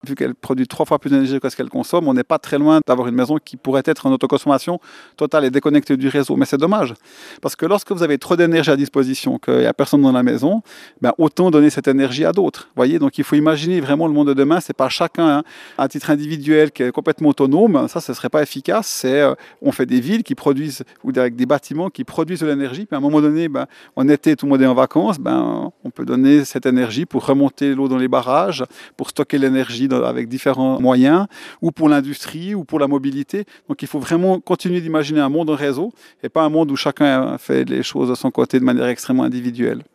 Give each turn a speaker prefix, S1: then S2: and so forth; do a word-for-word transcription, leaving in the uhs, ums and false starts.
S1: Vu qu'elle produit trois fois plus d'énergie que ce qu'elle consomme, on n'est pas très loin d'avoir une maison qui pourrait être en autoconsommation totale et déconnectée du réseau. Mais c'est dommage, parce que lorsque vous avez trop d'énergie à disposition, qu'il n'y a personne dans la maison, ben autant donner cette énergie à d'autres. Voyez, donc il faut imaginer vraiment le monde de demain. C'est pas chacun hein, à titre individuel qui est complètement autonome. Ça, ce serait pas efficace. C'est euh, on fait des villes qui produisent ou avec des bâtiments qui produisent de l'énergie. Puis à un moment donné, ben, en été, tout le monde est en vacances. Ben, on peut donner cette énergie pour remonter l'eau dans les barrages, pour stocker l'énergie avec différents moyens, ou pour l'industrie, ou pour la mobilité. Donc il faut vraiment continuer d'imaginer un monde en réseau, et pas un monde où chacun fait les choses de son côté de manière extrêmement individuelle.